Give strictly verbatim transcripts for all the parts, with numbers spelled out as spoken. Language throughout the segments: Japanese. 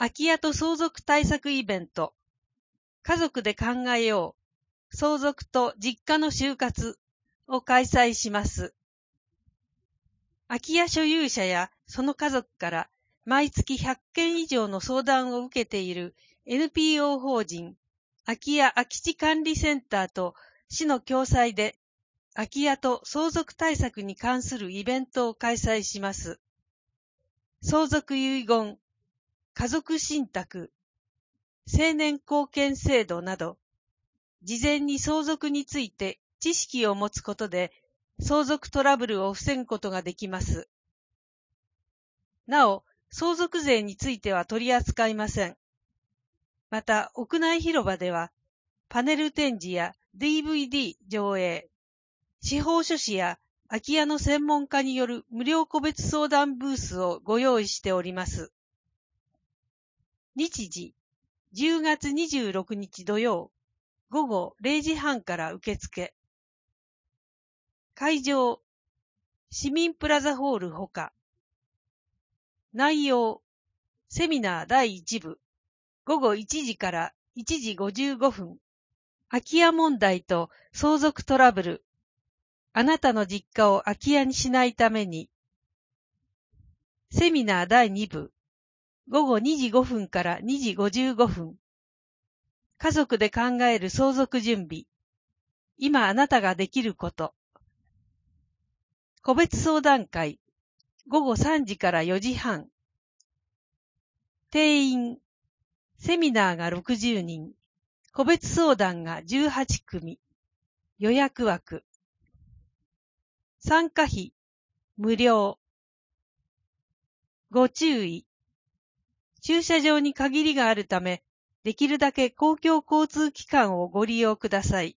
空き家と相続対策イベント、家族で考えよう、相続と実家の就活を開催します。空き家所有者やその家族から毎月ひゃっけん以上の相談を受けている エヌピーオー 法人空き家空き地管理センターと市の共催で空き家と相続対策に関するイベントを開催します。相続遺言、家族信託、成年後見制度など、事前に相続について知識を持つことで、相続トラブルを防ぐことができます。なお、相続税については取り扱いません。また、屋内広場では、パネル展示や ディーブイディー 上映、司法書士や空き家の専門家による無料個別相談ブースをご用意しております。日時、じゅうがつにじゅうろくにち土曜、ごごれいじはんから受付。会場、市民プラザホールほか。内容、セミナーだいいち部、ごごいちじからいちじごじゅうごふん。空き家問題と相続トラブル。あなたの実家を空き家にしないために。セミナーだいに部、ごごにじごふんからにじごじゅうごふん。家族で考える相続準備。今あなたができること。個別相談会。ごごさんじからよじはん。定員。セミナーがろくじゅうにん。個別相談がじゅうはちくみ。予約枠。参加費。無料。ご注意。駐車場に限りがあるため、できるだけ公共交通機関をご利用ください。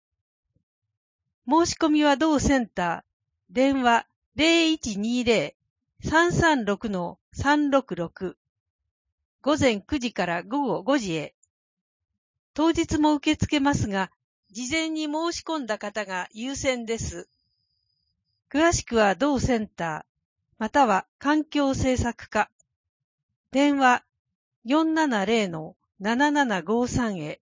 申し込みは同センター、電話 ゼロいちにゼロ さんさんろく さんろくろく。午前くじからごごごじへ。当日も受け付けますが、事前に申し込んだ方が優先です。詳しくは同センター、または環境政策課。電話 よんななゼロ ななななごさん へ。